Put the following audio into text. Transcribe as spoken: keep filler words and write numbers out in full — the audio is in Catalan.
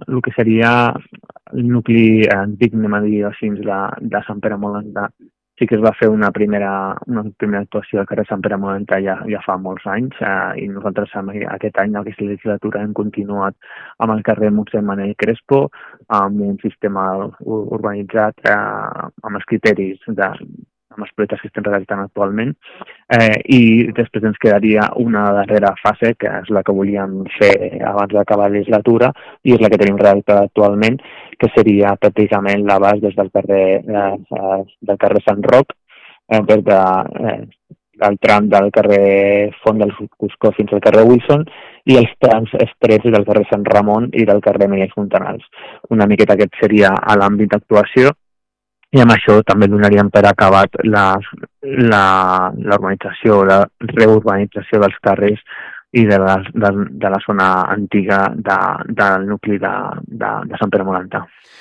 el que seria el nucli antic, anem a dir així, de, de Sant Pere Molentà. Sí que es va fer una primera, una primera actuació al carrer Sant Pere Molentà ja, ja fa molts anys eh, i nosaltres aquest any, en aquesta legislatura, hem continuat amb el carrer Mossèn Manel Crespo, amb un sistema urbanitzat eh, amb els criteris de, amb els projectes que estem redactant actualment, eh, i després ens quedaria una darrera fase, que és la que volíem fer abans d'acabar la legislatura, i és la que tenim redactada actualment, que seria pràcticament l'abast des del carrer, eh, del carrer Sant Roc, eh, des de, eh, el tram del carrer Font del Cuscó fins al carrer Wilson, i els trams estrets del carrer Sant Ramon i del carrer Milers Fontanals. Una miqueta aquest seria a l'àmbit d'actuació, i amb això també donaríem per acabat la, la, la urbanització, la reurbanització dels carrers i de la, de, de la zona antiga de, del nucli de, de, de Sant Pere Molentà.